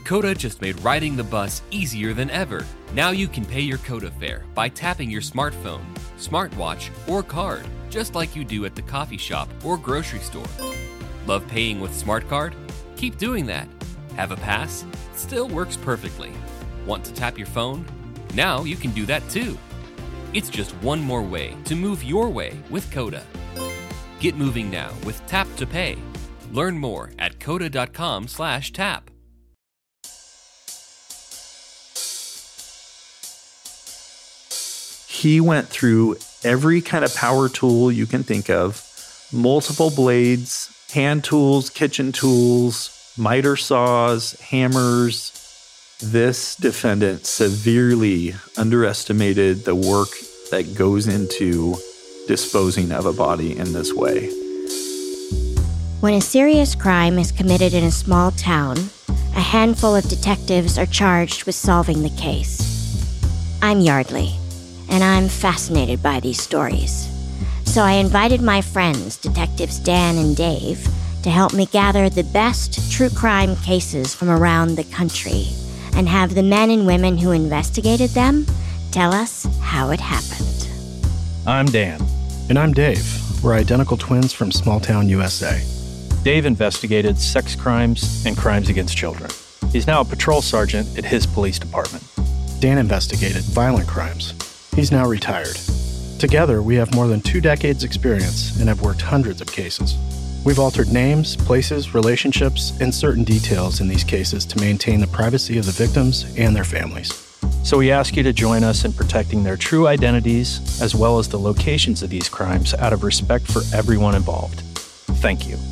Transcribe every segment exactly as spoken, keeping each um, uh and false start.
Coda just made riding the bus easier than ever. Now you can pay your Coda fare by tapping your smartphone, smartwatch, or card, just like you do at the coffee shop or grocery store. Love paying with Smart Card? Keep doing that. Have a pass? Still works perfectly. Want to tap your phone? Now you can do that too. It's just one more way to move your way with Coda. Get moving now with Tap to Pay. Learn more at coda.com slash tap. He went through every kind of power tool you can think of, multiple blades, hand tools, kitchen tools, miter saws, hammers. This defendant severely underestimated the work that goes into disposing of a body in this way. When a serious crime is committed in a small town, a handful of detectives are charged with solving the case. I'm Yardley, and I'm fascinated by these stories. So I invited my friends, Detectives Dan and Dave, to help me gather the best true crime cases from around the country and have the men and women who investigated them tell us how it happened. I'm Dan. And I'm Dave. We're identical twins from small town U S A. Dave investigated sex crimes and crimes against children. He's now a patrol sergeant at his police department. Dan investigated violent crimes. He's now retired. Together, we have more than two decades' experience and have worked hundreds of cases. We've altered names, places, relationships, and certain details in these cases to maintain the privacy of the victims and their families. So we ask you to join us in protecting their true identities as well as the locations of these crimes out of respect for everyone involved. Thank you.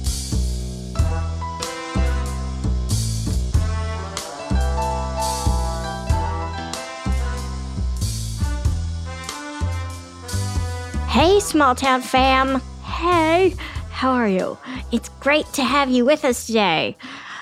Hey, small town fam. Hey, how are you? It's great to have you with us today.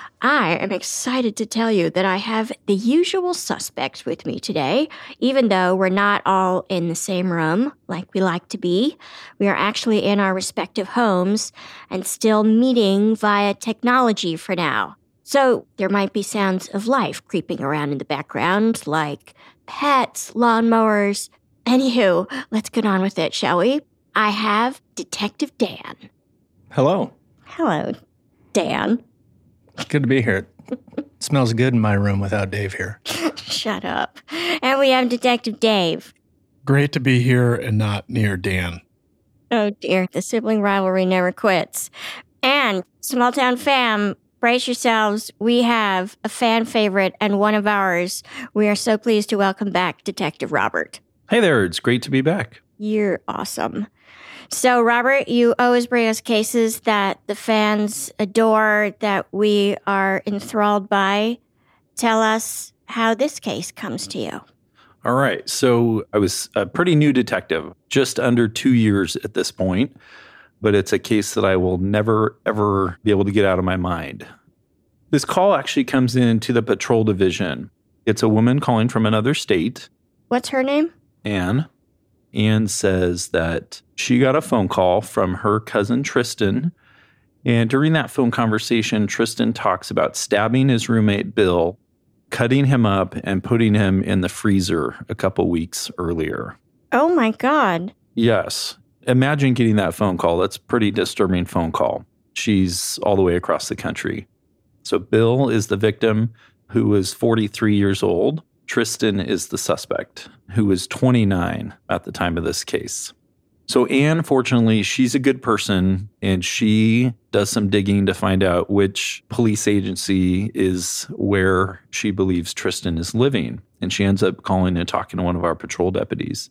I am excited to tell you that I have the usual suspects with me today, even though we're not all in the same room like we like to be. We are actually in our respective homes and still meeting via technology for now. So there might be sounds of life creeping around in the background, like pets, lawnmowers. Anywho, let's get on with it, shall we? I have Detective Dan. Hello. Hello, Dan. Good to be here. It smells good in my room without Dave here. Shut up. And we have Detective Dave. Great to be here and not near Dan. Oh dear, the sibling rivalry never quits. And small town fam, brace yourselves. We have a fan favorite and one of ours. We are so pleased to welcome back Detective Robert. Hey there, it's great to be back. You're awesome. So, Robert, you always bring us cases that the fans adore, that we are enthralled by. Tell us how this case comes to you. All right, so I was a pretty new detective, just under two years at this point, but it's a case that I will never, ever be able to get out of my mind. This call actually comes into the patrol division. It's a woman calling from another state. What's her name? Anne. Anne says that she got a phone call from her cousin Tristan. And during that phone conversation, Tristan talks about stabbing his roommate Bill, cutting him up, and putting him in the freezer a couple weeks earlier. Oh, my God. Yes. Imagine getting that phone call. That's a pretty disturbing phone call. She's all the way across the country. So Bill is the victim, who was forty-three years old. Tristan is the suspect, who was twenty-nine at the time of this case. So Anne, fortunately, she's a good person, and she does some digging to find out which police agency is where she believes Tristan is living. And she ends up calling and talking to one of our patrol deputies.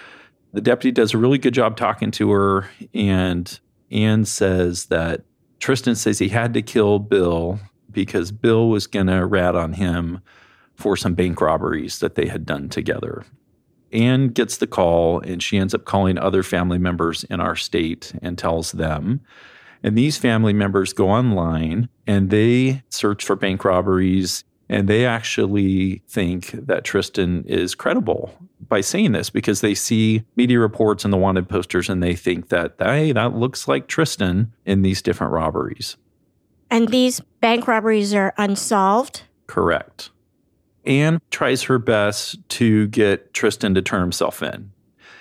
The deputy does a really good job talking to her, and Anne says that Tristan says he had to kill Bill because Bill was going to rat on him for some bank robberies that they had done together. Anne gets the call, and she ends up calling other family members in our state and tells them. And these family members go online, and they search for bank robberies, and they actually think that Tristan is credible by saying this because they see media reports and the wanted posters, and they think that, hey, that looks like Tristan in these different robberies. And these bank robberies are unsolved? Correct. Anne tries her best to get Tristan to turn himself in.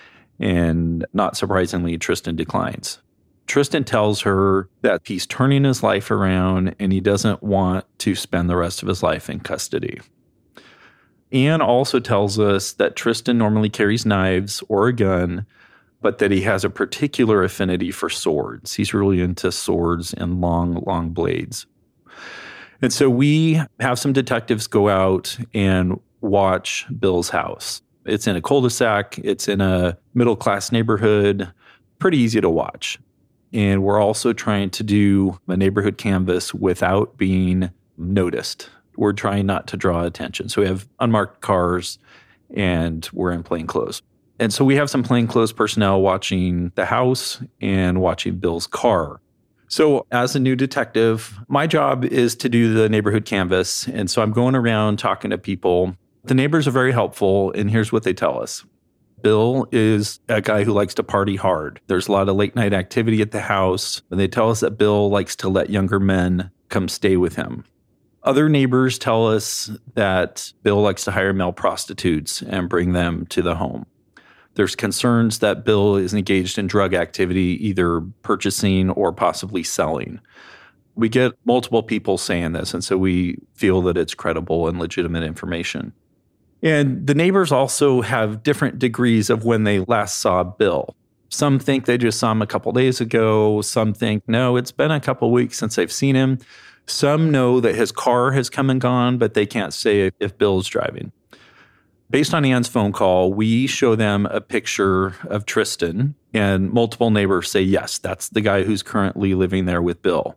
And not surprisingly, Tristan declines. Tristan tells her that he's turning his life around and he doesn't want to spend the rest of his life in custody. Anne also tells us that Tristan normally carries knives or a gun, but that he has a particular affinity for swords. He's really into swords and long, long blades. And so we have some detectives go out and watch Bill's house. It's in a cul-de-sac. It's in a middle-class neighborhood. Pretty easy to watch. And we're also trying to do a neighborhood canvas without being noticed. We're trying not to draw attention. So we have unmarked cars and we're in plain clothes. And so we have some plainclothes personnel watching the house and watching Bill's car. So as a new detective, my job is to do the neighborhood canvas. And so I'm going around talking to people. The neighbors are very helpful, and here's what they tell us. Bill is a guy who likes to party hard. There's a lot of late night activity at the house, and they tell us that Bill likes to let younger men come stay with him. Other neighbors tell us that Bill likes to hire male prostitutes and bring them to the home. There's concerns that Bill is engaged in drug activity, either purchasing or possibly selling. We get multiple people saying this, and so we feel that it's credible and legitimate information. And the neighbors also have different degrees of when they last saw Bill. Some think they just saw him a couple days ago. Some think, no, it's been a couple weeks since I've seen him. Some know that his car has come and gone, but they can't say if Bill's driving. Based on Anne's phone call, we show them a picture of Tristan, and multiple neighbors say, yes, that's the guy who's currently living there with Bill.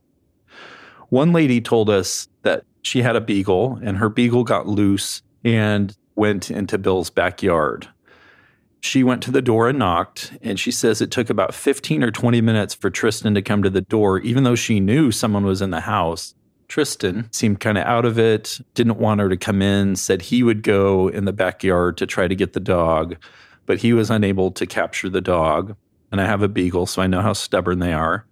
One lady told us that she had a beagle, and her beagle got loose and went into Bill's backyard. She went to the door and knocked, and she says it took about fifteen or twenty minutes for Tristan to come to the door, even though she knew someone was in the house. Tristan seemed kind of out of it, didn't want her to come in, said he would go in the backyard to try to get the dog, but he was unable to capture the dog. And I have a beagle, so I know how stubborn they are.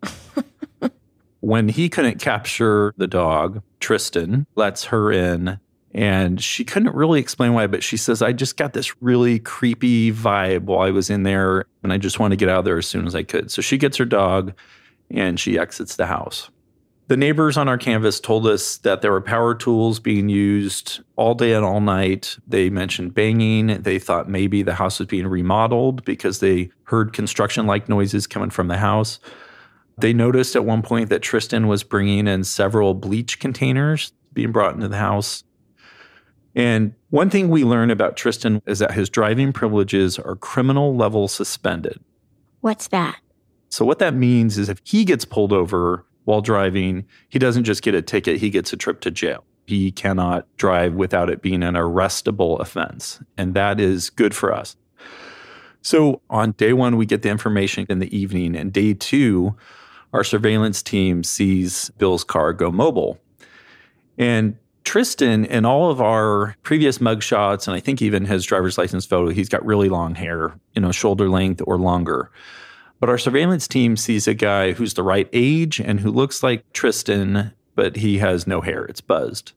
When he couldn't capture the dog, Tristan lets her in. And she couldn't really explain why, but she says, I just got this really creepy vibe while I was in there, and I just want to get out of there as soon as I could. So she gets her dog, and she exits the house. The neighbors on our canvas told us that there were power tools being used all day and all night. They mentioned banging. They thought maybe the house was being remodeled because they heard construction-like noises coming from the house. They noticed at one point that Tristan was bringing in several bleach containers being brought into the house. And one thing we learned about Tristan is that his driving privileges are criminal level suspended. What's that? So what that means is if he gets pulled over while driving, he doesn't just get a ticket, he gets a trip to jail. He cannot drive without it being an arrestable offense. And that is good for us. So on day one, we get the information in the evening. And day two, our surveillance team sees Bill's car go mobile. And Tristan, in all of our previous mugshots, and I think even his driver's license photo, he's got really long hair, you know, shoulder length or longer. But our surveillance team sees a guy who's the right age and who looks like Tristan, but he has no hair. It's buzzed.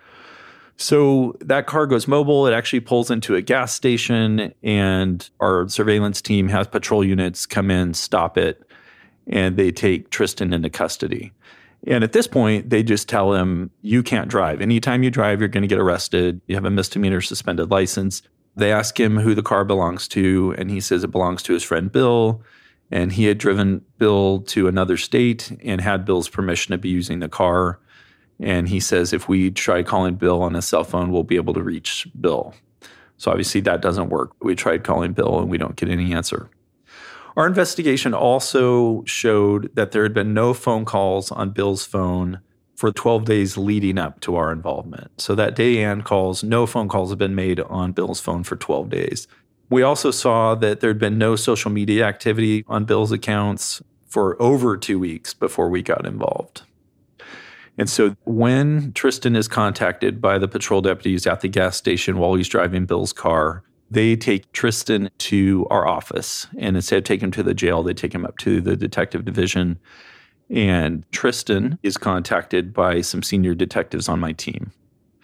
So that car goes mobile. It actually pulls into a gas station, and our surveillance team has patrol units come in, stop it, and they take Tristan into custody. And at this point, they just tell him, you can't drive. Anytime you drive, you're going to get arrested. You have a misdemeanor suspended license. They ask him who the car belongs to, and he says it belongs to his friend Bill. And he had driven Bill to another state and had Bill's permission to be using the car. And he says if we try calling Bill on his cell phone, we'll be able to reach Bill. So obviously that doesn't work. We tried calling Bill and we don't get any answer. Our investigation also showed that there had been no phone calls on Bill's phone for twelve days leading up to our involvement. So that day Anne calls, no phone calls have been made on Bill's phone for twelve days. We also saw that there had been no social media activity on Bill's accounts for over two weeks before we got involved. And so when Tristan is contacted by the patrol deputies at the gas station while he's driving Bill's car, they take Tristan to our office. And instead of taking him to the jail, they take him up to the detective division. And Tristan is contacted by some senior detectives on my team.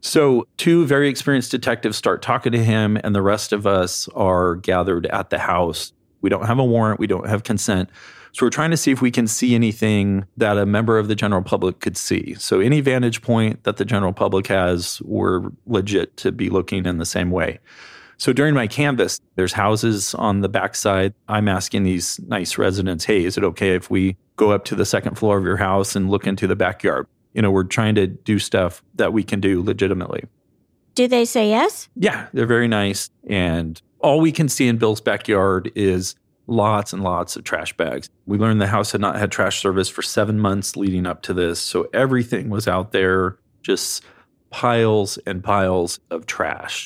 So two very experienced detectives start talking to him, and the rest of us are gathered at the house. We don't have a warrant. We don't have consent. So we're trying to see if we can see anything that a member of the general public could see. So any vantage point that the general public has, we're legit to be looking in the same way. So during my canvass, there's houses on the backside. I'm asking these nice residents, hey, is it okay if we go up to the second floor of your house and look into the backyard? You know, we're trying to do stuff that we can do legitimately. Do they say yes? Yeah, they're very nice. And all we can see in Bill's backyard is lots and lots of trash bags. We learned the house had not had trash service for seven months leading up to this. So everything was out there, just piles and piles of trash.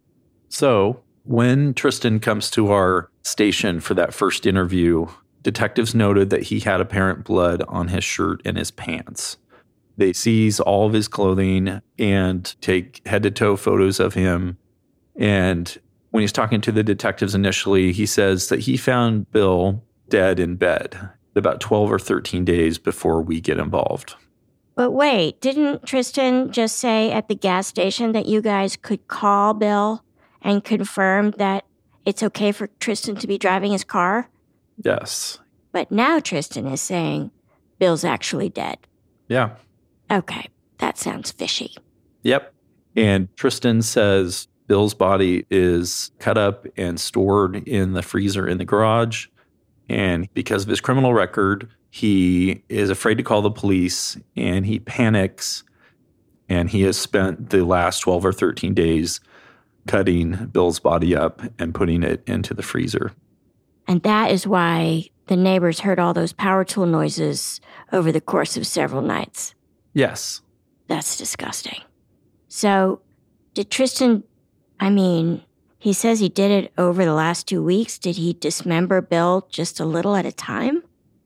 So when Tristan comes to our station for that first interview, detectives noted that he had apparent blood on his shirt and his pants. They seize all of his clothing and take head-to-toe photos of him. And when he's talking to the detectives initially, he says that he found Bill dead in bed about twelve or thirteen days before we get involved. But wait, didn't Tristan just say at the gas station that you guys could call Bill and confirm that it's okay for Tristan to be driving his car? Yes. But now Tristan is saying Bill's actually dead. Yeah. Okay, that sounds fishy. Yep. And Tristan says Bill's body is cut up and stored in the freezer in the garage. And because of his criminal record, he is afraid to call the police and he panics. And he has spent the last twelve or thirteen days cutting Bill's body up and putting it into the freezer. And that is why the neighbors heard all those power tool noises over the course of several nights. Yes. That's disgusting. So, did Tristan, I mean, he says he did it over the last two weeks. Did he dismember Bill just a little at a time?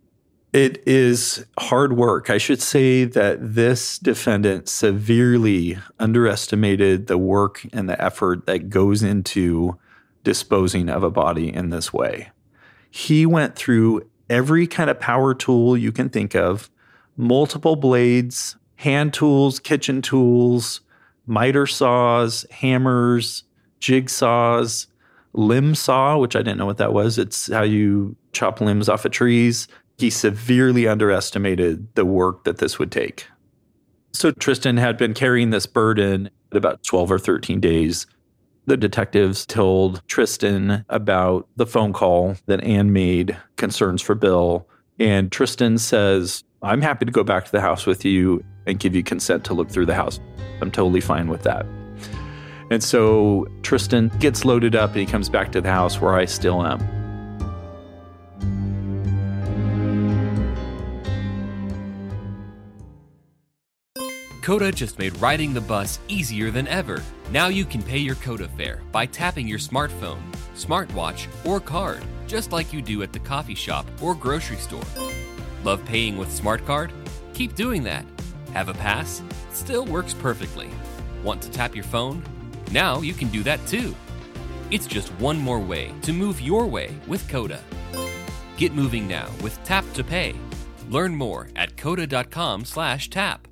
It is hard work. I should say that this defendant severely underestimated the work and the effort that goes into disposing of a body in this way. He went through every kind of power tool you can think of, multiple blades, hand tools, kitchen tools, miter saws, hammers, jigsaws, limb saw, which I didn't know what that was. It's how you chop limbs off of trees. He severely underestimated the work that this would take. So Tristan had been carrying this burden about twelve or thirteen days. The detectives told Tristan about the phone call that Ann made, concerns for Bill. And Tristan says, I'm happy to go back to the house with you and give you consent to look through the house. I'm totally fine with that. And so Tristan gets loaded up and he comes back to the house where I still am. Coda just made riding the bus easier than ever. Now you can pay your Coda fare by tapping your smartphone, smartwatch, or card, just like you do at the coffee shop or grocery store. Love paying with Smart Card? Keep doing that. Have a pass? Still works perfectly. Want to tap your phone? Now you can do that too. It's just one more way to move your way with Coda. Get moving now with Tap to Pay. Learn more at coda.com slash tap.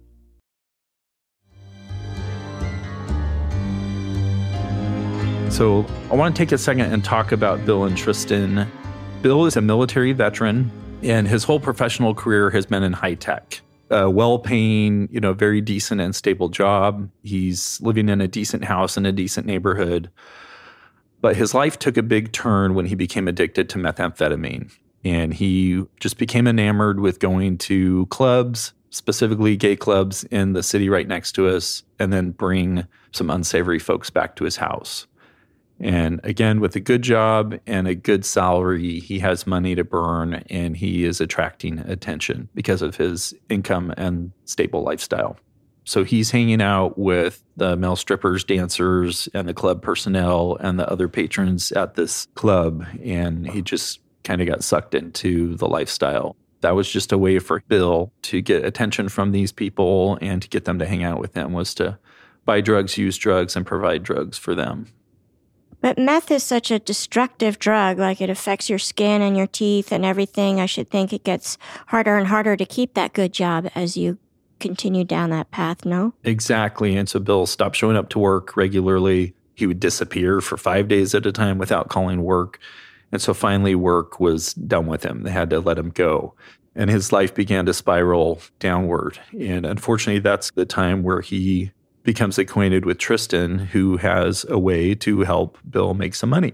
So I want to take a second and talk about Bill and Tristan. Bill is a military veteran, and his whole professional career has been in high tech. A well-paying, you know, very decent and stable job. He's living in a decent house in a decent neighborhood. But his life took a big turn when he became addicted to methamphetamine. And he just became enamored with going to clubs, specifically gay clubs in the city right next to us, and then bring some unsavory folks back to his house. And again, with a good job and a good salary, he has money to burn and he is attracting attention because of his income and stable lifestyle. So he's hanging out with the male strippers, dancers, and the club personnel and the other patrons at this club. And he just kind of got sucked into the lifestyle. That was just a way for Bill to get attention from these people and to get them to hang out with him, was to buy drugs, use drugs, and provide drugs for them. But meth is such a destructive drug, like it affects your skin and your teeth and everything. I should think it gets harder and harder to keep that good job as you continue down that path, no? Exactly. And so Bill stopped showing up to work regularly. He would disappear for five days at a time without calling work. And so finally work was done with him. They had to let him go. And his life began to spiral downward. And unfortunately, that's the time where he becomes acquainted with Tristan, who has a way to help Bill make some money.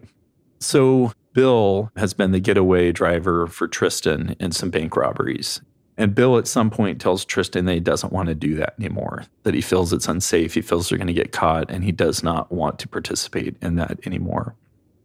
So Bill has been the getaway driver for Tristan in some bank robberies. And Bill at some point tells Tristan that he doesn't want to do that anymore, that he feels it's unsafe, he feels they're going to get caught, and he does not want to participate in that anymore.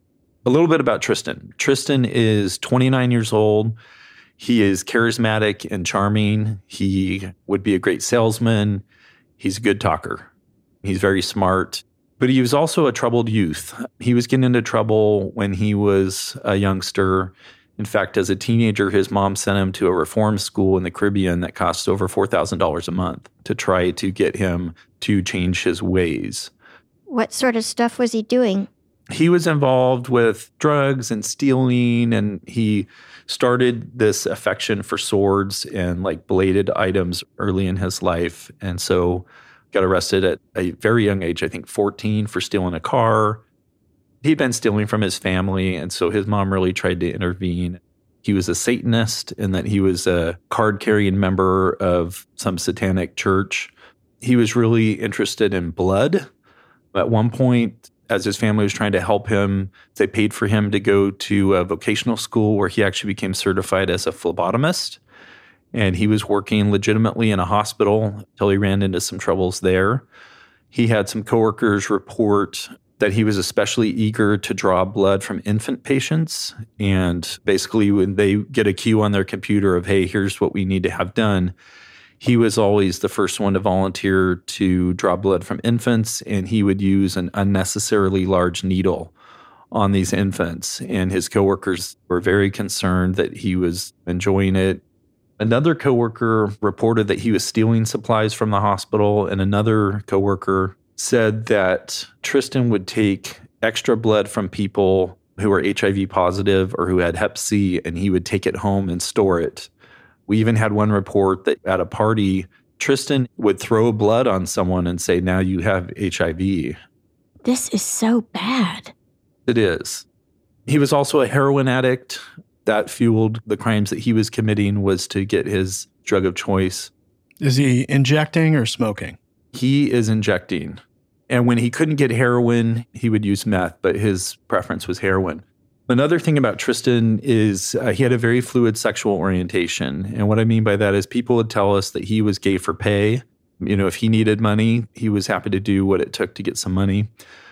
A little bit about Tristan. Tristan is twenty-nine years old. He is charismatic and charming. He would be a great salesman. He's a good talker. He's very smart. But he was also a troubled youth. He was getting into trouble when he was a youngster. In fact, as a teenager, his mom sent him to a reform school in the Caribbean that cost over four thousand dollars a month to try to get him to change his ways. What sort of stuff was he doing? He was involved with drugs and stealing, and he started this affection for swords and like bladed items early in his life. And so got arrested at a very young age, I think fourteen, for stealing a car. He'd been stealing from his family, and so his mom really tried to intervene. He was a Satanist in that he was a card-carrying member of some satanic church. He was really interested in blood. At one point, as his family was trying to help him, they paid for him to go to a vocational school where he actually became certified as a phlebotomist. And he was working legitimately in a hospital until he ran into some troubles there. He had some coworkers report that he was especially eager to draw blood from infant patients. And basically, when they get a cue on their computer of, hey, here's what we need to have done, he was always the first one to volunteer to draw blood from infants, and he would use an unnecessarily large needle on these infants. And his coworkers were very concerned that he was enjoying it. Another coworker reported that he was stealing supplies from the hospital, and another coworker said that Tristan would take extra blood from people who were H I V positive or who had hep C, and he would take it home and store it. We even had one report that at a party, Tristan would throw blood on someone and say, now you have H I V. This is so bad. It is. He was also a heroin addict. That fueled the crimes that he was committing, was to get his drug of choice. Is he injecting or smoking? He is injecting. And when he couldn't get heroin, he would use meth, but his preference was heroin. Another thing about Tristan is uh, he had a very fluid sexual orientation. And what I mean by that is people would tell us that he was gay for pay. You know, if he needed money, he was happy to do what it took to get some money.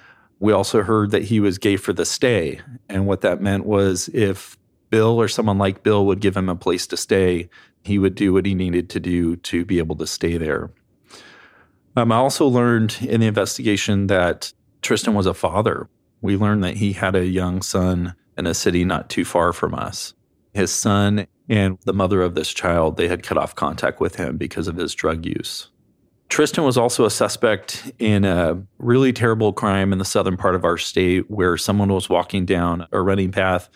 We also heard that he was gay for the stay. And what that meant was if Bill or someone like Bill would give him a place to stay, he would do what he needed to do to be able to stay there. Um, I also learned in the investigation that Tristan was a father. We learned that he had a young son in a city not too far from us. His son and the mother of this child, they had cut off contact with him because of his drug use. Tristan was also a suspect in a really terrible crime in the southern part of our state where someone was walking down a running path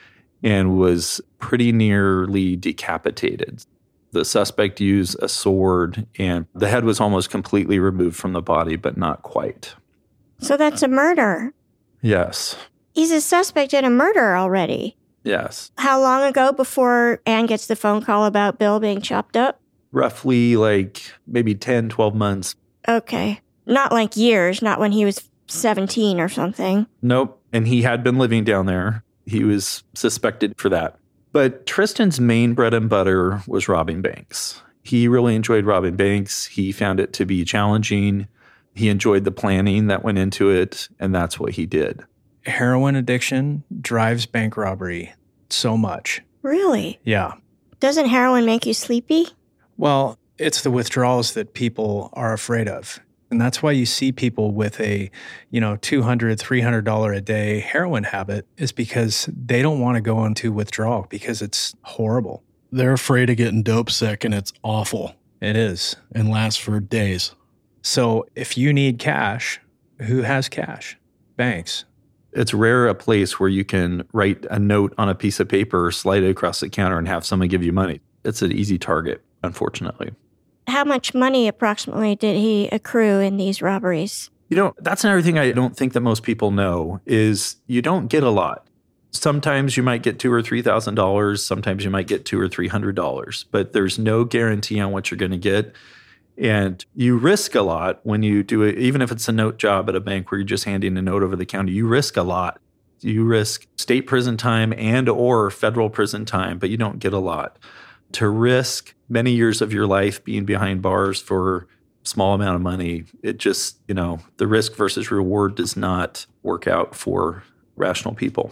and was pretty nearly decapitated. The suspect used a sword, and the head was almost completely removed from the body, but not quite. So that's a murder. Yes. He's a suspect in a murder already. Yes. How long ago before Anne gets the phone call about Bill being chopped up? Roughly like maybe ten, twelve months. Okay. Not like years, not when he was seventeen or something. Nope. And he had been living down there. He was suspected for that. But Tristan's main bread and butter was robbing banks. He really enjoyed robbing banks. He found it to be challenging. He enjoyed the planning that went into it, and that's what he did. Heroin addiction drives bank robbery so much. Really? Yeah. Doesn't heroin make you sleepy? Well, it's the withdrawals that people are afraid of. And that's why you see people with a, you know, two hundred dollars, three hundred dollars a day heroin habit, is because they don't want to go into withdrawal because it's horrible. They're afraid of getting dope sick, and it's awful. It is. And lasts for days. So if you need cash, who has cash? Banks. It's rare a place where you can write a note on a piece of paper, slide it across the counter, and have someone give you money. It's an easy target, unfortunately. how much money approximately did he accrue in these robberies? You know, that's another thing I don't think that most people know is you don't get a lot. Sometimes you might get two or three thousand dollars. Sometimes you might get two or three hundred dollars, but there's no guarantee on what you're going to get. And you risk a lot when you do it, even if it's a note job at a bank where you're just handing a note over the counter. You risk a lot. You risk state prison time and or federal prison time, but you don't get a lot. To risk many years of your life being behind bars for a small amount of money, it just, you know, the risk versus reward does not work out for rational people.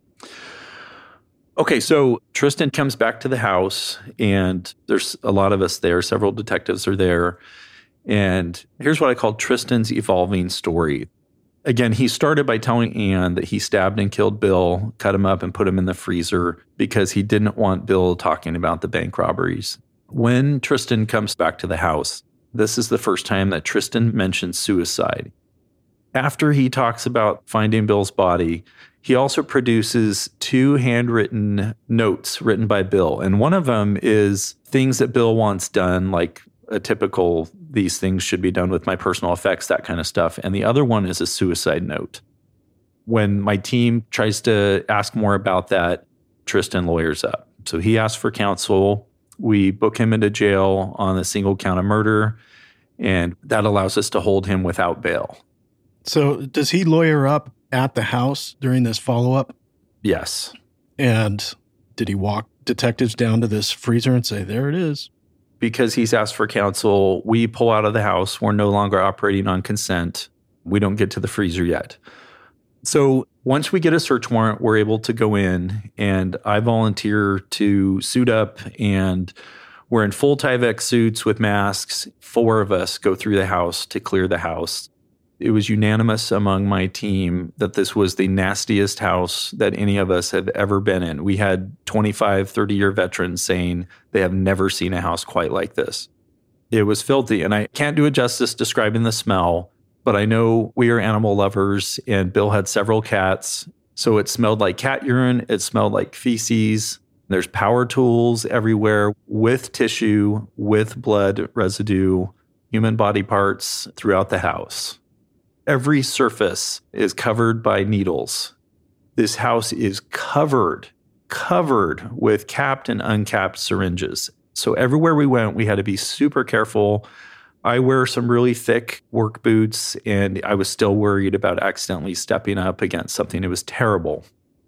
Okay, so Tristan comes back to the house, and there's a lot of us there. Several detectives are there. And here's what I call Tristan's evolving story. Again, he started by telling Anne that he stabbed and killed Bill, cut him up and put him in the freezer because he didn't want Bill talking about the bank robberies. When Tristan comes back to the house, this is the first time that Tristan mentions suicide. After he talks about finding Bill's body, he also produces two handwritten notes written by Bill. And one of them is things that Bill wants done, like a typical, these things should be done with my personal effects, that kind of stuff. And the other one is a suicide note. When my team tries to ask more about that, Tristan lawyers up. So he asks for counsel. We book him into jail on a single count of murder, and that allows us to hold him without bail. So does he lawyer up at the house during this follow-up? Yes. And did he walk detectives down to this freezer and say, there it is? Because he's asked for counsel, we pull out of the house. We're no longer operating on consent. We don't get to the freezer yet. So once we get a search warrant, we're able to go in, and I volunteer to suit up, and we're in full Tyvek suits with masks. Four of us go through the house to clear the house. It was unanimous among my team that this was the nastiest house that any of us have ever been in. We had twenty-five, thirty-year veterans saying they have never seen a house quite like this. It was filthy, and I can't do it justice describing the smell, but I know we are animal lovers, and Bill had several cats, so it smelled like cat urine. It smelled like feces. There's power tools everywhere with tissue, with blood residue, human body parts throughout the house. Every surface is covered by needles. This house is covered, covered with capped and uncapped syringes. So everywhere we went, we had to be super careful. I wear some really thick work boots, and I was still worried about accidentally stepping up against something. It was terrible.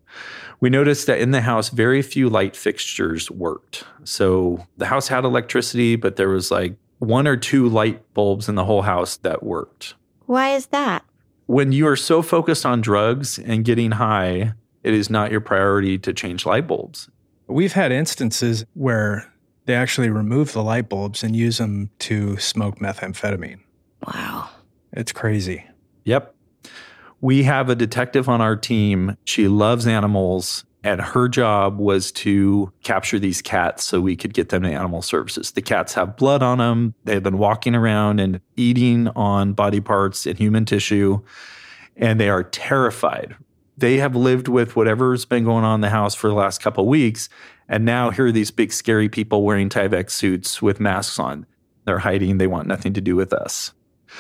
We noticed that in the house, very few light fixtures worked. So the house had electricity, but there was like one or two light bulbs in the whole house that worked. Why is that? When you are so focused on drugs and getting high, it is not your priority to change light bulbs. We've had instances where they actually remove the light bulbs and use them to smoke methamphetamine. Wow. It's crazy. Yep. We have a detective on our team. She loves animals, and her job was to capture these cats so we could get them to animal services. The cats have blood on them. They've been walking around and eating on body parts and human tissue, and they are terrified. They have lived with whatever's been going on in the house for the last couple of weeks, and now here are these big, scary people wearing Tyvek suits with masks on. They're hiding. They want nothing to do with us.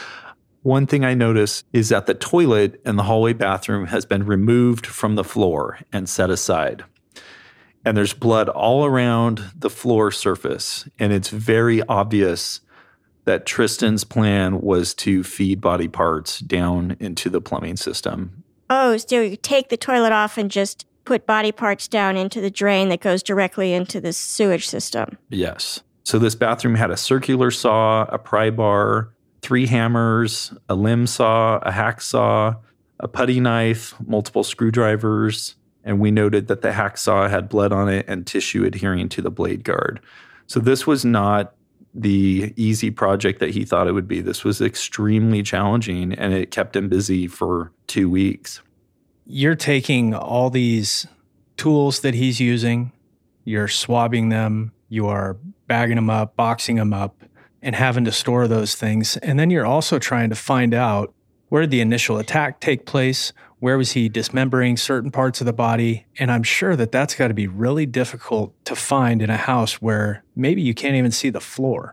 One thing I notice is that the toilet in the hallway bathroom has been removed from the floor and set aside. And there's blood all around the floor surface. And it's very obvious that Tristan's plan was to feed body parts down into the plumbing system. Oh, so you take the toilet off and just put body parts down into the drain that goes directly into the sewage system. Yes. So this bathroom had a circular saw, a pry bar, three hammers, a limb saw, a hacksaw, a putty knife, multiple screwdrivers, and we noted that the hacksaw had blood on it and tissue adhering to the blade guard. So this was not the easy project that he thought it would be. This was extremely challenging, and it kept him busy for two weeks. You're taking all these tools that he's using, you're swabbing them, you are bagging them up, boxing them up, and having to store those things. And then you're also trying to find out, where did the initial attack take place? Where was he dismembering certain parts of the body? And I'm sure that that's got to be really difficult to find in a house where maybe you can't even see the floor.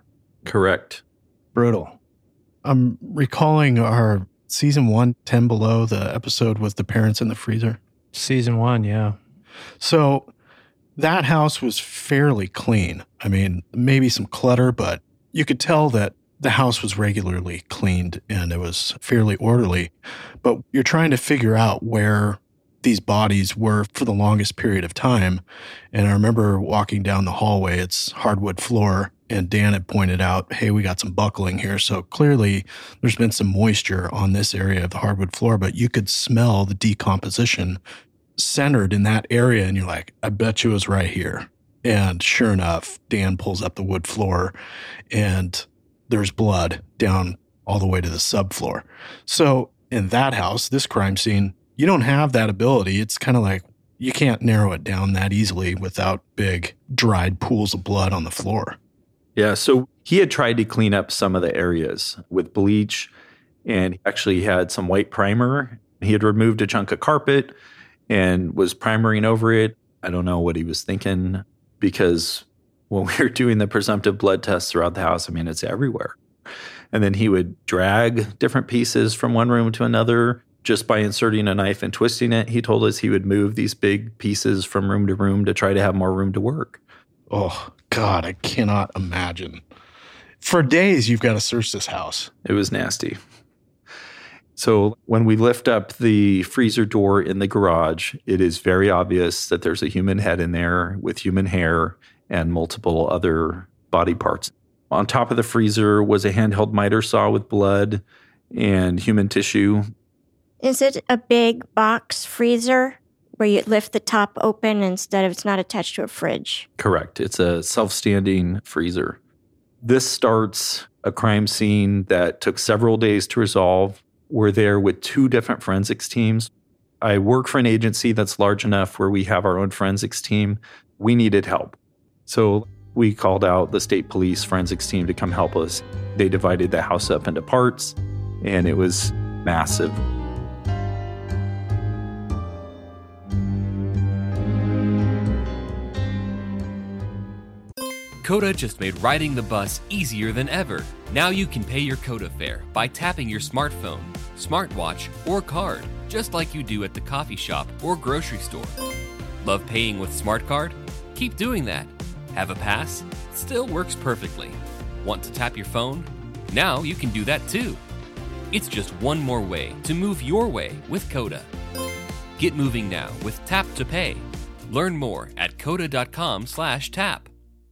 Correct. Brutal. I'm recalling our season one, ten Below, the episode with the parents in the freezer. Season one, yeah. So that house was fairly clean. I mean, maybe some clutter, but you could tell that the house was regularly cleaned and it was fairly orderly. But you're trying to figure out where these bodies were for the longest period of time. And I remember walking down the hallway, it's hardwood floor, and Dan had pointed out, hey, we got some buckling here. So clearly there's been some moisture on this area of the hardwood floor, but you could smell the decomposition centered in that area. And you're like, I bet you it was right here. And sure enough, Dan pulls up the wood floor and there's blood down all the way to the subfloor. So in that house, this crime scene, you don't have that ability. It's kind of like you can't narrow it down that easily without big dried pools of blood on the floor. Yeah, so he had tried to clean up some of the areas with bleach and actually had some white primer. He had removed a chunk of carpet and was primering over it. I don't know what he was thinking, because when we were doing the presumptive blood tests throughout the house, I mean, it's everywhere. And then he would drag different pieces from one room to another just by inserting a knife and twisting it. He told us he would move these big pieces from room to room to try to have more room to work. Oh, God, I cannot imagine. For days, you've got to search this house. It was nasty. So when we lift up the freezer door in the garage, it is very obvious that there's a human head in there with human hair and multiple other body parts. On top of the freezer was a handheld miter saw with blood and human tissue. Is it a big box freezer where you lift the top open instead of it's not attached to a fridge? Correct. It's a self-standing freezer. This starts a crime scene that took several days to resolve. We're there with two different forensics teams. I work for an agency that's large enough where we have our own forensics team. We needed help. So we called out the state police forensics team to come help us. They divided the house up into parts, and it was massive. Coda just made riding the bus easier than ever. Now you can pay your Coda fare by tapping your smartphone, smartwatch, or card, just like you do at the coffee shop or grocery store. Love paying with Smart Card? Keep doing that. Have a pass? Still works perfectly. Want to tap your phone? Now you can do that too. It's just one more way to move your way with Coda. Get moving now with Tap to Pay. Learn more at coda.com slash tap.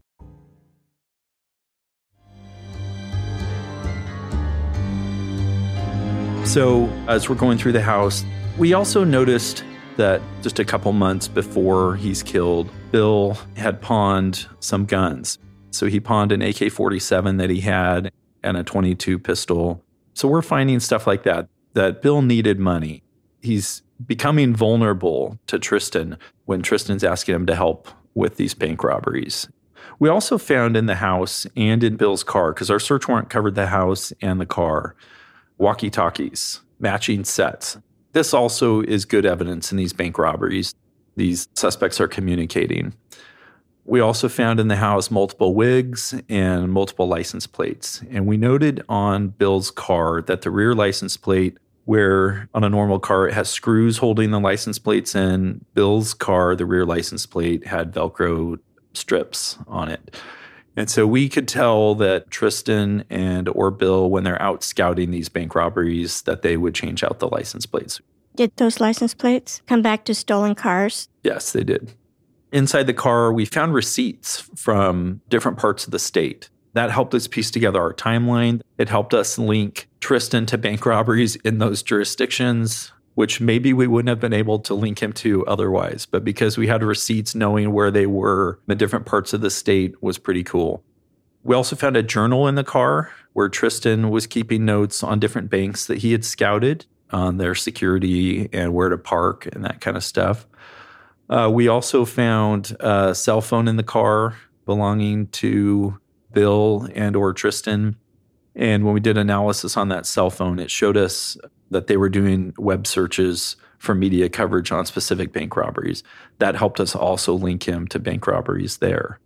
So as we're going through the house, we also noticed that just a couple months before he's killed, Bill had pawned some guns. So he pawned an A K forty-seven that he had and a twenty-two pistol. So we're finding stuff like that, that Bill needed money. He's becoming vulnerable to Tristan when Tristan's asking him to help with these bank robberies. We also found in the house and in Bill's car, because our search warrant covered the house and the car, walkie-talkies, matching sets. This also is good evidence in these bank robberies. These suspects are communicating. We also found in the house multiple wigs and multiple license plates. And we noted on Bill's car that the rear license plate, where on a normal car it has screws holding the license plates in, Bill's car, the rear license plate, had Velcro strips on it. And so we could tell that Tristan and or Bill, when they're out scouting these bank robberies, that they would change out the license plates. Did those license plates come back to stolen cars? Yes, they did. Inside the car, we found receipts from different parts of the state. That helped us piece together our timeline. It helped us link Tristan to bank robberies in those jurisdictions, which maybe we wouldn't have been able to link him to otherwise. But because we had receipts, knowing where they were in different parts of the state was pretty cool. We also found a journal in the car where Tristan was keeping notes on different banks that he had scouted, on their security and where to park and that kind of stuff. Uh, we also found a cell phone in the car belonging to Bill and or Tristan. And when we did analysis on that cell phone, it showed us that they were doing web searches for media coverage on specific bank robberies. That helped us also link him to bank robberies there.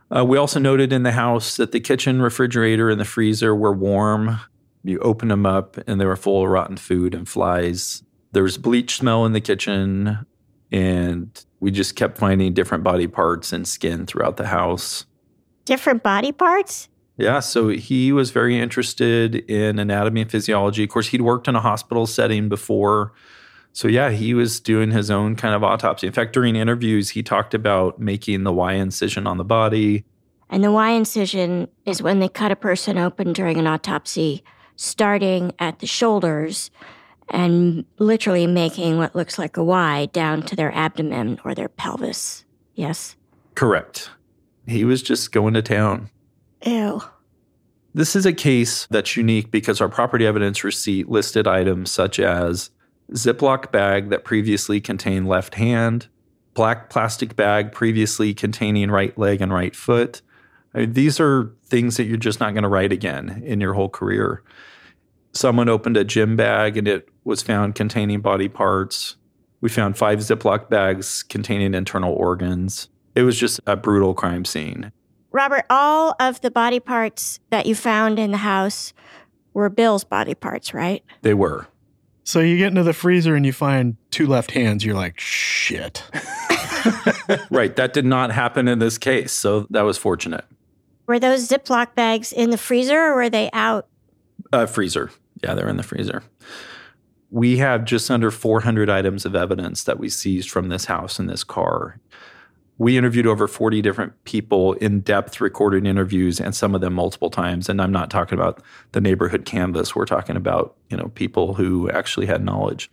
Uh, we also noted in the house that the kitchen refrigerator and the freezer were warm. You open them up and they were full of rotten food and flies. There was bleach smell in the kitchen, and we just kept finding different body parts and skin throughout the house. Different body parts? Yeah, so he was very interested in anatomy and physiology. Of course, he'd worked in a hospital setting before. So yeah, he was doing his own kind of autopsy. In fact, during interviews, he talked about making the Y incision on the body. And the Y incision is when they cut a person open during an autopsy, starting at the shoulders and literally making what looks like a Y down to their abdomen or their pelvis. Yes? Correct. He was just going to town. Ew. This is a case that's unique because our property evidence receipt listed items such as Ziploc bag that previously contained left hand, black plastic bag previously containing right leg and right foot. I mean, these are things that you're just not going to write again in your whole career. Someone opened a gym bag and it was found containing body parts. We found five Ziploc bags containing internal organs. It was just a brutal crime scene. Robert, all of the body parts that you found in the house were Bill's body parts, right? They were. So you get into the freezer and you find two left hands. You're like, shit. Right. That did not happen in this case. So that was fortunate. Were those Ziploc bags in the freezer or were they out? Uh, freezer. Yeah, they're in the freezer. We have just under four hundred items of evidence that we seized from this house and this car. We interviewed over forty different people, in-depth recorded interviews, and some of them multiple times. And I'm not talking about the neighborhood canvas. We're talking about, you know, people who actually had knowledge.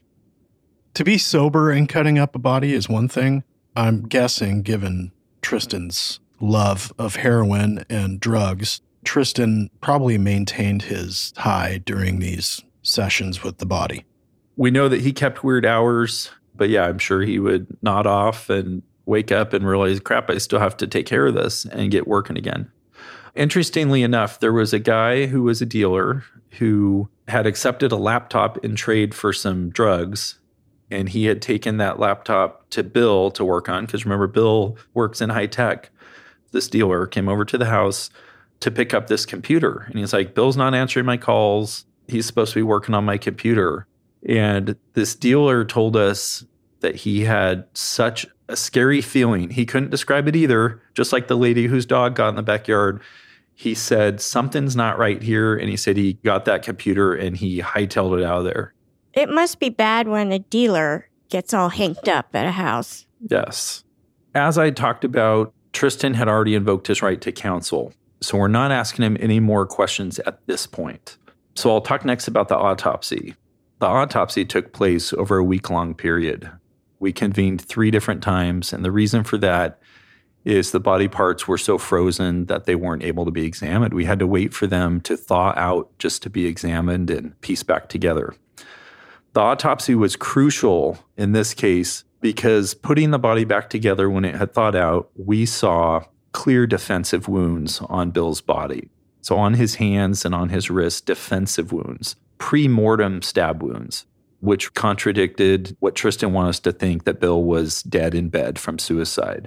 To be sober and cutting up a body is one thing. I'm guessing, given Tristan's love of heroin and drugs, Tristan probably maintained his high during these sessions with the body. We know that he kept weird hours, but yeah, I'm sure he would nod off and wake up and realize, crap, I still have to take care of this and get working again. Interestingly enough, there was a guy who was a dealer who had accepted a laptop in trade for some drugs. And he had taken that laptop to Bill to work on, because remember, Bill works in high tech. This dealer came over to the house to pick up this computer. And he's like, Bill's not answering my calls. He's supposed to be working on my computer. And this dealer told us that he had such a scary feeling. He couldn't describe it either, just like the lady whose dog got in the backyard. He said, something's not right here. And he said he got that computer and he hightailed it out of there. It must be bad when a dealer gets all hinked up at a house. Yes. As I talked about, Tristan had already invoked his right to counsel. So we're not asking him any more questions at this point. So I'll talk next about the autopsy. The autopsy took place over a week-long period. We convened three different times, and the reason for that is the body parts were so frozen that they weren't able to be examined. We had to wait for them to thaw out just to be examined and pieced back together. The autopsy was crucial in this case because putting the body back together when it had thawed out, we saw clear defensive wounds on Bill's body. So on his hands and on his wrists, defensive wounds, pre-mortem stab wounds, which contradicted what Tristan wanted us to think, that Bill was dead in bed from suicide.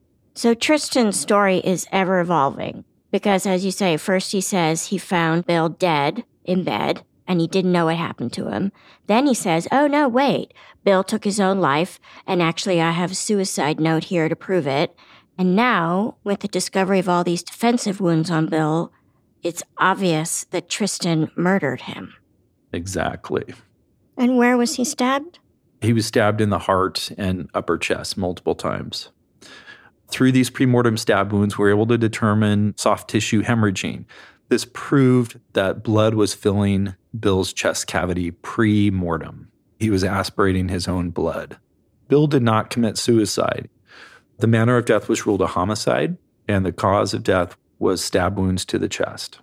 So Tristan's story is ever evolving because, as you say, first he says he found Bill dead in bed and he didn't know what happened to him. Then he says, oh, no, wait, Bill took his own life, and actually I have a suicide note here to prove it. And now, with the discovery of all these defensive wounds on Bill, it's obvious that Tristan murdered him. Exactly. And where was he stabbed? He was stabbed in the heart and upper chest multiple times. Through these premortem stab wounds, we were able to determine soft tissue hemorrhaging. This proved that blood was filling Bill's chest cavity pre-mortem. He was aspirating his own blood. Bill did not commit suicide. The manner of death was ruled a homicide, and the cause of death was stab wounds to the chest.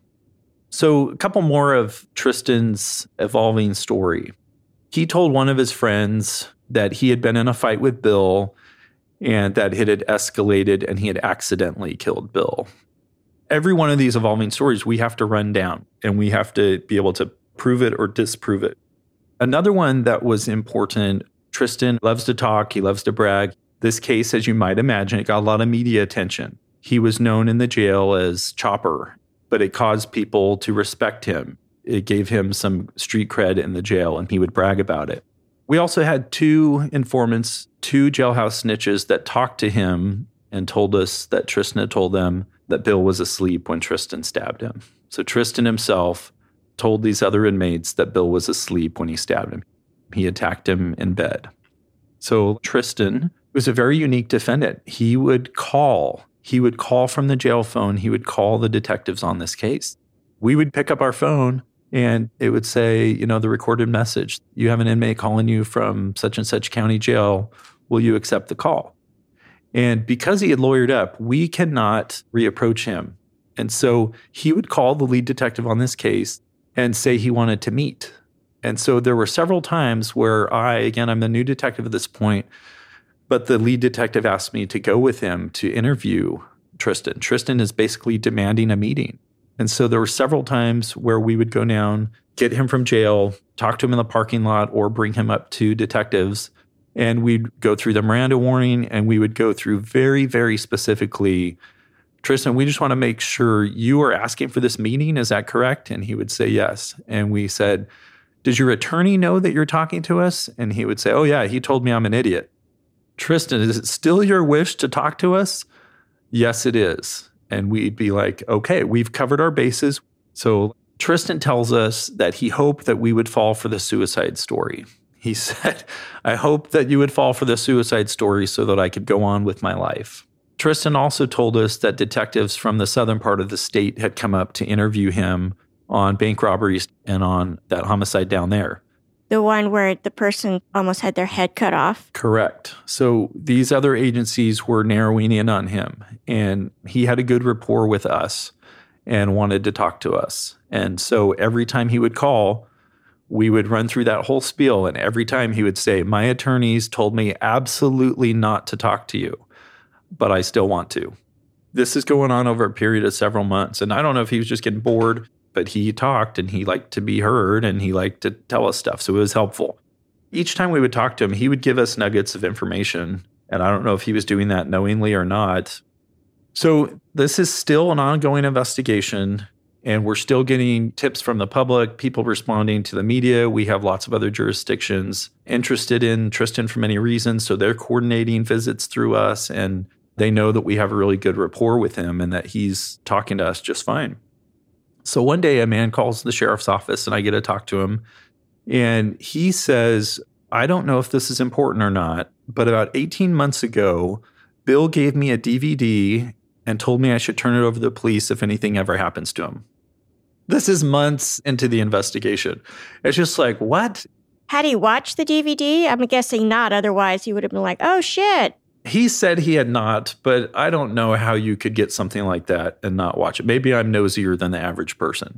So a couple more of Tristan's evolving story. He told one of his friends that he had been in a fight with Bill and that it had escalated and he had accidentally killed Bill. Every one of these evolving stories we have to run down, and we have to be able to prove it or disprove it. Another one that was important, Tristan loves to talk, he loves to brag. This case, as you might imagine, it got a lot of media attention. He was known in the jail as Chopper, but it caused people to respect him. It gave him some street cred in the jail, and he would brag about it. We also had two informants, two jailhouse snitches that talked to him and told us that Tristan had told them that Bill was asleep when Tristan stabbed him. So Tristan himself told these other inmates that Bill was asleep when he stabbed him. He attacked him in bed. So Tristan was a very unique defendant. He would call. He would call from the jail phone. He would call the detectives on this case. We would pick up our phone and it would say, you know, the recorded message, you have an inmate calling you from such and such county jail. Will you accept the call? And because he had lawyered up, we cannot reapproach him. And so he would call the lead detective on this case and say he wanted to meet. And so there were several times where I, again, I'm the new detective at this point, but the lead detective asked me to go with him to interview Tristan. Tristan is basically demanding a meeting. And so there were several times where we would go down, get him from jail, talk to him in the parking lot, or bring him up to detectives. And we'd go through the Miranda warning, and we would go through very, very specifically, Tristan, we just want to make sure you are asking for this meeting. Is that correct? And he would say yes. And we said, does your attorney know that you're talking to us? And he would say, oh, yeah, he told me I'm an idiot. Tristan, is it still your wish to talk to us? Yes, it is. And we'd be like, okay, we've covered our bases. So Tristan tells us that he hoped that we would fall for the suicide story. He said, I hope that you would fall for the suicide story so that I could go on with my life. Tristan also told us that detectives from the southern part of the state had come up to interview him on bank robberies and on that homicide down there. The one where the person almost had their head cut off? Correct. So these other agencies were narrowing in on him, and he had a good rapport with us and wanted to talk to us. And so every time he would call, we would run through that whole spiel, and every time he would say, my attorneys told me absolutely not to talk to you, but I still want to. This is going on over a period of several months, and I don't know if he was just getting bored, but he talked and he liked to be heard and he liked to tell us stuff. So it was helpful. Each time we would talk to him, he would give us nuggets of information. And I don't know if he was doing that knowingly or not. So this is still an ongoing investigation, and we're still getting tips from the public, people responding to the media. We have lots of other jurisdictions interested in Tristan for many reasons. So they're coordinating visits through us, and they know that we have a really good rapport with him and that he's talking to us just fine. So one day a man calls the sheriff's office and I get to talk to him. And he says, I don't know if this is important or not, but about eighteen months ago, Bill gave me a D V D and told me I should turn it over to the police if anything ever happens to him. This is months into the investigation. It's just like, what? Had he watched the D V D? I'm guessing not. Otherwise, he would have been like, oh, shit. He said he had not, but I don't know how you could get something like that and not watch it. Maybe I'm nosier than the average person.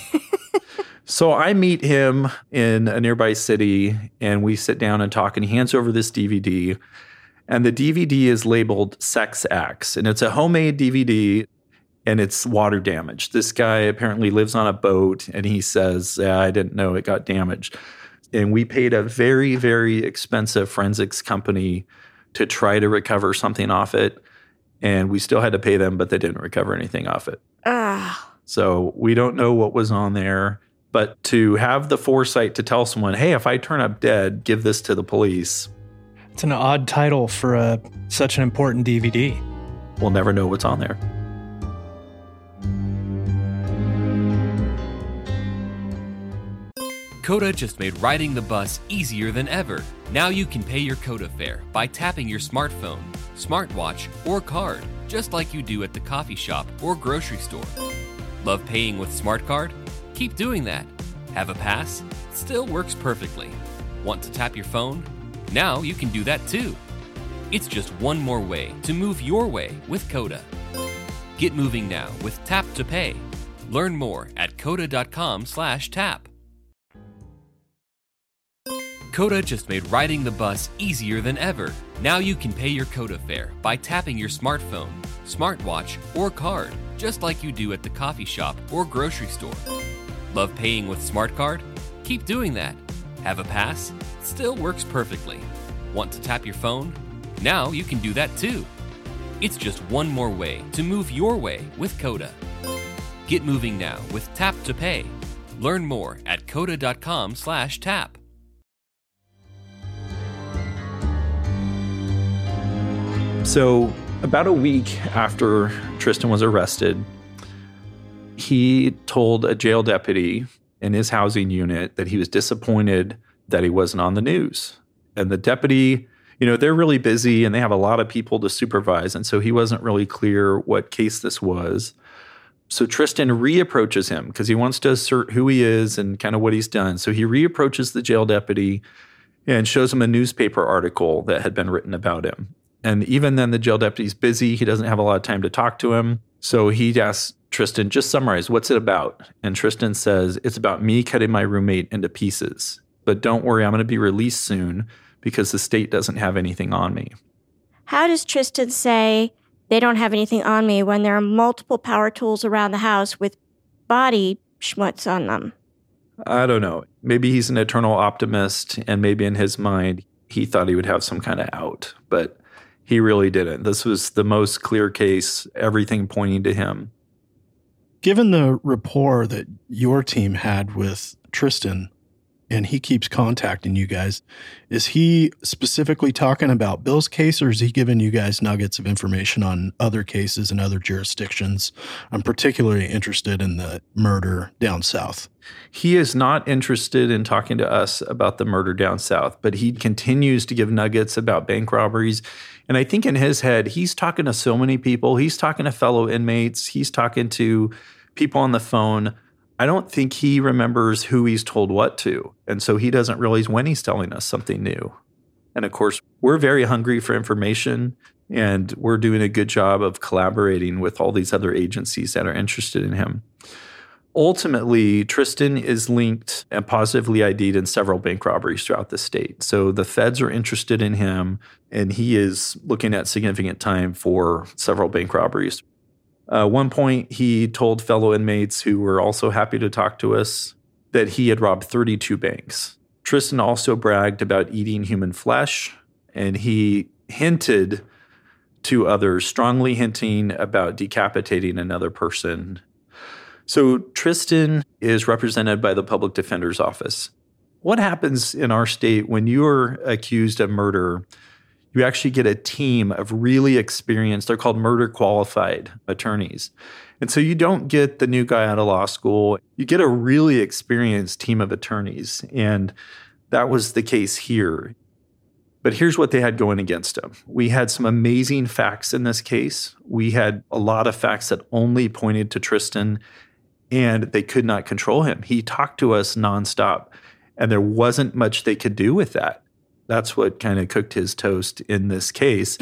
So I meet him in a nearby city, and we sit down and talk, and he hands over this D V D. And the D V D is labeled Sex Acts, and it's a homemade D V D, and it's water damaged. This guy apparently lives on a boat, and he says, yeah, I didn't know it got damaged. And we paid a very, very expensive forensics company to try to recover something off it. And we still had to pay them, but they didn't recover anything off it. Ah. So we don't know what was on there. But to have the foresight to tell someone, hey, if I turn up dead, give this to the police. It's an odd title for a, such an important D V D. We'll never know what's on there. Coda just made riding the bus easier than ever. Now you can pay your Coda fare by tapping your smartphone, smartwatch, or card, just like you do at the coffee shop or grocery store. Love paying with Smart Card? Keep doing that. Have a pass? It still works perfectly. Want to tap your phone? Now you can do that too. It's just one more way to move your way with Coda. Get moving now with Tap to Pay. Learn more at coda.com slash tap. Coda just made riding the bus easier than ever. Now you can pay your Coda fare by tapping your smartphone, smartwatch, or card, just like you do at the coffee shop or grocery store. Love paying with Smart Card? Keep doing that. Have a pass? It still works perfectly. Want to tap your phone? Now you can do that too. It's just one more way to move your way with Coda. Get moving now with Tap to Pay. Learn more at coda.com slash tap. So about a week after Tristan was arrested, he told a jail deputy in his housing unit that he was disappointed that he wasn't on the news. And the deputy, you know, they're really busy and they have a lot of people to supervise. And so he wasn't really clear what case this was. So Tristan reapproaches him because he wants to assert who he is and kind of what he's done. So he reapproaches the jail deputy and shows him a newspaper article that had been written about him. And even then, the jail deputy's busy. He doesn't have a lot of time to talk to him. So he asks Tristan, just summarize, what's it about? And Tristan says, it's about me cutting my roommate into pieces. But don't worry, I'm going to be released soon because the state doesn't have anything on me. How does Tristan say they don't have anything on me when there are multiple power tools around the house with body schmutz on them? I don't know. Maybe he's an eternal optimist, and maybe in his mind, he thought he would have some kind of out. But he really didn't. This was the most clear case, everything pointing to him. Given the rapport that your team had with Tristan, and he keeps contacting you guys, is he specifically talking about Bill's case, or is he giving you guys nuggets of information on other cases and other jurisdictions? I'm particularly interested in the murder down south. He is not interested in talking to us about the murder down south, but he continues to give nuggets about bank robberies. And I think in his head, he's talking to so many people. He's talking to fellow inmates. He's talking to people on the phone. I don't think he remembers who he's told what to. And so he doesn't realize when he's telling us something new. And of course, we're very hungry for information, and we're doing a good job of collaborating with all these other agencies that are interested in him. Ultimately, Tristan is linked and positively I D'd in several bank robberies throughout the state. So the feds are interested in him, and he is looking at significant time for several bank robberies. Uh, one point, he told fellow inmates who were also happy to talk to us that he had robbed thirty-two banks. Tristan also bragged about eating human flesh, and he hinted to others, strongly hinting about decapitating another person. So Tristan is represented by the public defender's office. What happens in our state when you're accused of murder? You actually get a team of really experienced, they're called murder qualified attorneys. And so you don't get the new guy out of law school. You get a really experienced team of attorneys. And that was the case here. But here's what they had going against them. We had some amazing facts in this case. We had a lot of facts that only pointed to Tristan, and they could not control him. He talked to us nonstop, and there wasn't much they could do with that. That's what kind of cooked his toast in this case,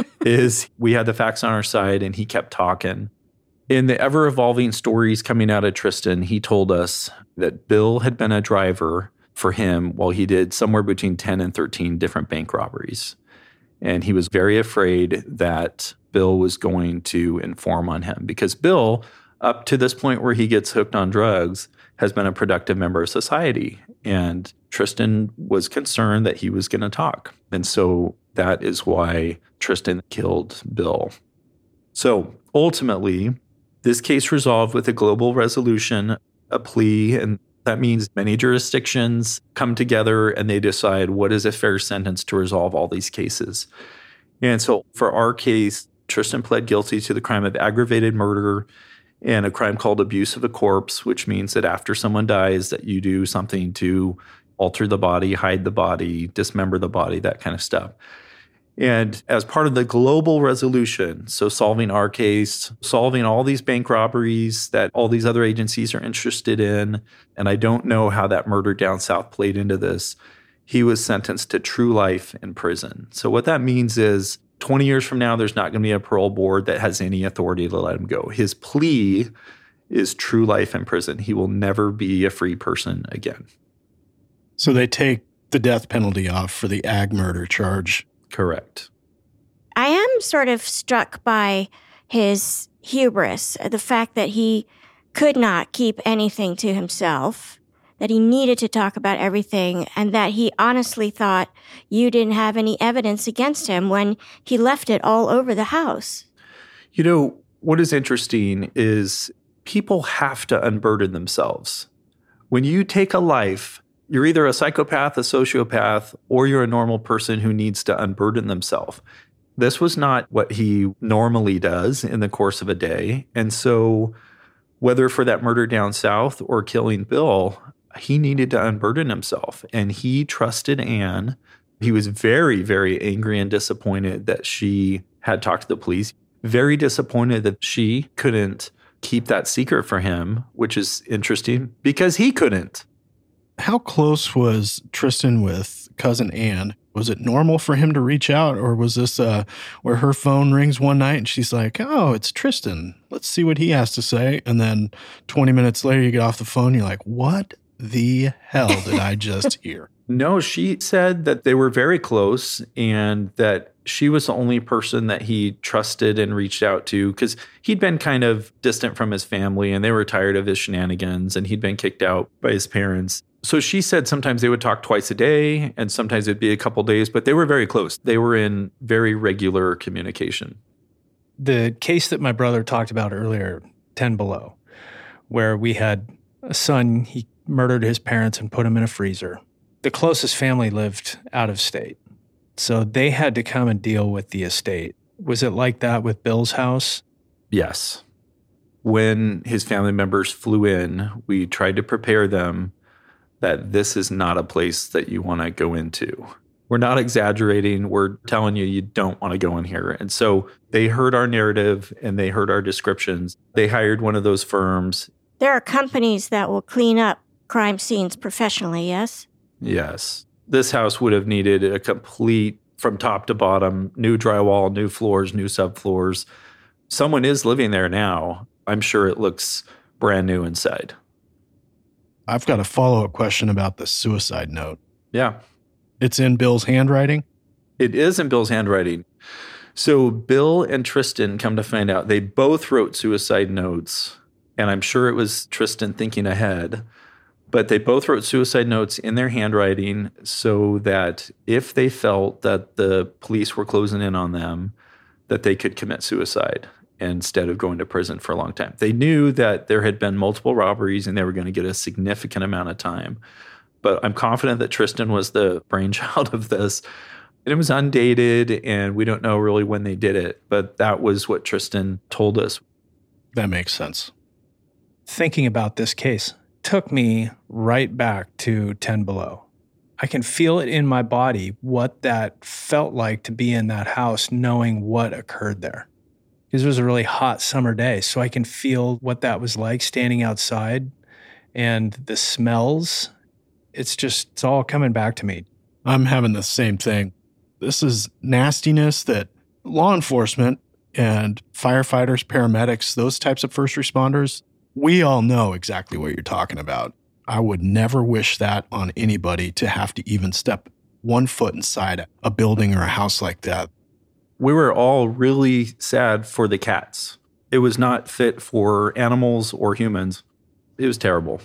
is we had the facts on our side, and he kept talking. In the ever-evolving stories coming out of Tristan, he told us that Bill had been a driver for him while he did somewhere between ten and thirteen different bank robberies. And he was very afraid that Bill was going to inform on him because Bill, up to this point where he gets hooked on drugs, has been a productive member of society. And Tristan was concerned that he was going to talk. And so that is why Tristan killed Bill. So ultimately, this case resolved with a global resolution, a plea, and that means many jurisdictions come together and they decide what is a fair sentence to resolve all these cases. And so for our case, Tristan pled guilty to the crime of aggravated murder and a crime called abuse of a corpse, which means that after someone dies, that you do something to alter the body, hide the body, dismember the body, that kind of stuff. And as part of the global resolution, so solving our case, solving all these bank robberies that all these other agencies are interested in, and I don't know how that murder down south played into this, he was sentenced to true life in prison. So what that means is twenty years from now, there's not going to be a parole board that has any authority to let him go. His plea is true life in prison. He will never be a free person again. So they take the death penalty off for the ag murder charge. Correct. I am sort of struck by his hubris, the fact that he could not keep anything to himself, that he needed to talk about everything, and that he honestly thought you didn't have any evidence against him when he left it all over the house. You know, what is interesting is people have to unburden themselves. When you take a life, you're either a psychopath, a sociopath, or you're a normal person who needs to unburden themselves. This was not what he normally does in the course of a day. And so whether for that murder down south or killing Bill, he needed to unburden himself. And he trusted Anne. He was very, very angry and disappointed that she had talked to the police. Very disappointed that she couldn't keep that secret for him, which is interesting because he couldn't. How close was Tristan with cousin Anne? Was it normal for him to reach out, or was this uh, where her phone rings one night and she's like, oh, it's Tristan. Let's see what he has to say. And then twenty minutes later, you get off the phone, you're like, what the hell did I just hear? No, she said that they were very close and that she was the only person that he trusted and reached out to because he'd been kind of distant from his family and they were tired of his shenanigans and he'd been kicked out by his parents. So she said sometimes they would talk twice a day and sometimes it'd be a couple days, but they were very close. They were in very regular communication. The case that my brother talked about earlier, ten below, where we had a son, he murdered his parents and put him in a freezer. The closest family lived out of state. So they had to come and deal with the estate. Was it like that with Bill's house? Yes. When his family members flew in, we tried to prepare them that this is not a place that you want to go into. We're not exaggerating. We're telling you, you don't want to go in here. And so they heard our narrative and they heard our descriptions. They hired one of those firms. There are companies that will clean up crime scenes professionally, yes? Yes. This house would have needed a complete, from top to bottom, new drywall, new floors, new subfloors. Someone is living there now. I'm sure it looks brand new inside. I've got a follow-up question about the suicide note. Yeah. It's in Bill's handwriting? It is in Bill's handwriting. So Bill and Tristan, come to find out, they both wrote suicide notes. And I'm sure it was Tristan thinking ahead. But they both wrote suicide notes in their handwriting so that if they felt that the police were closing in on them, that they could commit suicide instead of going to prison for a long time. They knew that there had been multiple robberies and they were going to get a significant amount of time. But I'm confident that Tristan was the brainchild of this. And it was undated, and we don't know really when they did it. But that was what Tristan told us. That makes sense. Thinking about this case took me right back to ten below. I can feel it in my body what that felt like to be in that house, knowing what occurred there. Because it was a really hot summer day, so I can feel what that was like standing outside and the smells. It's just, it's all coming back to me. I'm having the same thing. This is nastiness that law enforcement and firefighters, paramedics, those types of first responders, we all know exactly what you're talking about. I would never wish that on anybody to have to even step one foot inside a building or a house like that. We were all really sad for the cats. It was not fit for animals or humans. It was terrible.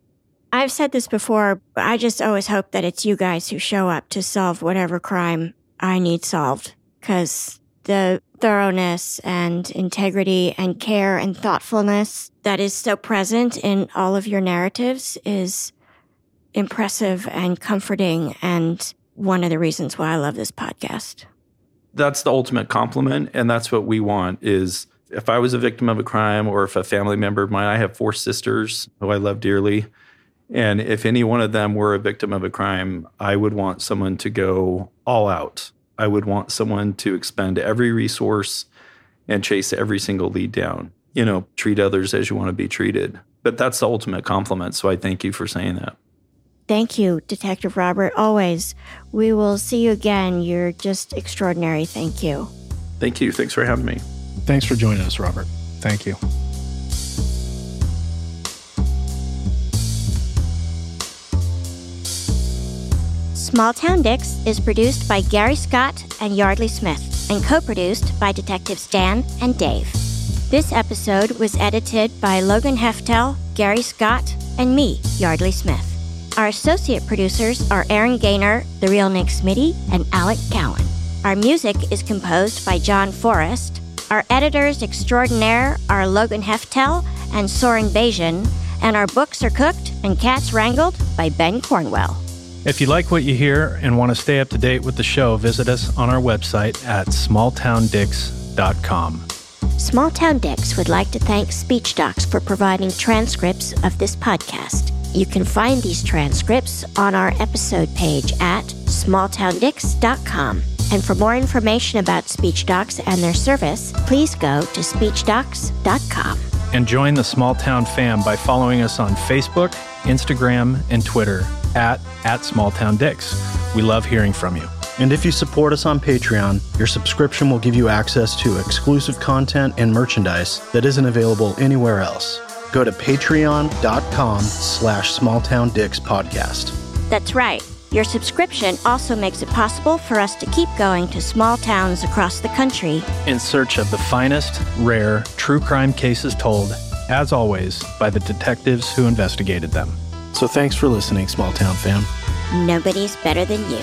I've said this before, but I just always hope that it's you guys who show up to solve whatever crime I need solved. Because the thoroughness and integrity and care and thoughtfulness that is so present in all of your narratives is impressive and comforting, and one of the reasons why I love this podcast. That's the ultimate compliment, and that's what we want is if I was a victim of a crime or if a family member of mine, I have four sisters who I love dearly, and if any one of them were a victim of a crime, I would want someone to go all out. I would want someone to expend every resource and chase every single lead down. You know, treat others as you want to be treated. But that's the ultimate compliment, so I thank you for saying that. Thank you, Detective Robert. Always. We will see you again. You're just extraordinary. Thank you. Thank you. Thanks for having me. Thanks for joining us, Robert. Thank you. Small Town Dicks is produced by Gary Scott and Yardley Smith and co-produced by Detectives Dan and Dave. This episode was edited by Logan Heftel, Gary Scott, and me, Yardley Smith. Our associate producers are Aaron Gaynor, The Real Nick Smitty, and Alec Cowan. Our music is composed by John Forrest. Our editors extraordinaire are Logan Heftel and Soren Bajan, and our books are cooked and cats wrangled by Ben Cornwell. If you like what you hear and want to stay up to date with the show, visit us on our website at small town dicks dot com. Smalltown Dicks would like to thank SpeechDocs for providing transcripts of this podcast. You can find these transcripts on our episode page at small town dicks dot com. And for more information about SpeechDocs and their service, please go to speech docs dot com. And join the Small Town fam by following us on Facebook, Instagram, and Twitter at, at SmallTownDicks. We love hearing from you. And if you support us on Patreon, your subscription will give you access to exclusive content and merchandise that isn't available anywhere else. Go to patreon.com slash smalltowndicks podcast. That's right. Your subscription also makes it possible for us to keep going to small towns across the country In search of the finest, rare, true crime cases told, as always, by the detectives who investigated them. So thanks for listening, Small Town fam. Nobody's better than you.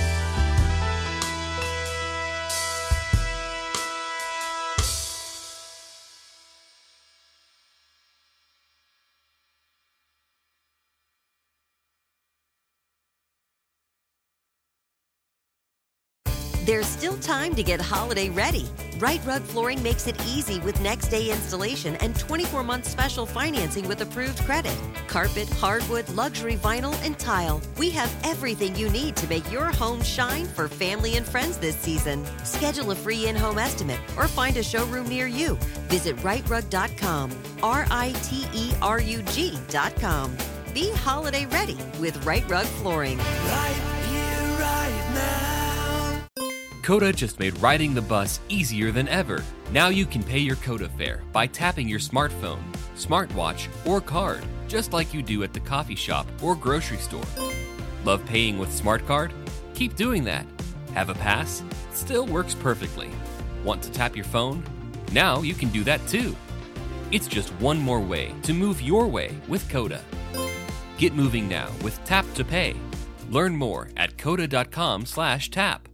There's still time to get holiday ready. Right Rug Flooring makes it easy with next day installation and twenty-four month special financing with approved credit. Carpet, hardwood, luxury vinyl, and tile. We have everything you need to make your home shine for family and friends this season. Schedule a free in-home estimate or find a showroom near you. Visit right rug dot com, R I T E R U G dot com. Be holiday ready with Right Rug Flooring. Right here, right now. Coda just made riding the bus easier than ever. Now you can pay your Coda fare by tapping your smartphone, smartwatch, or card, just like you do at the coffee shop or grocery store. Love paying with Smart Card? Keep doing that. Have a pass? Still works perfectly. Want to tap your phone? Now you can do that too. It's just one more way to move your way with Coda. Get moving now with Tap to Pay. Learn more at coda dot com slash tap.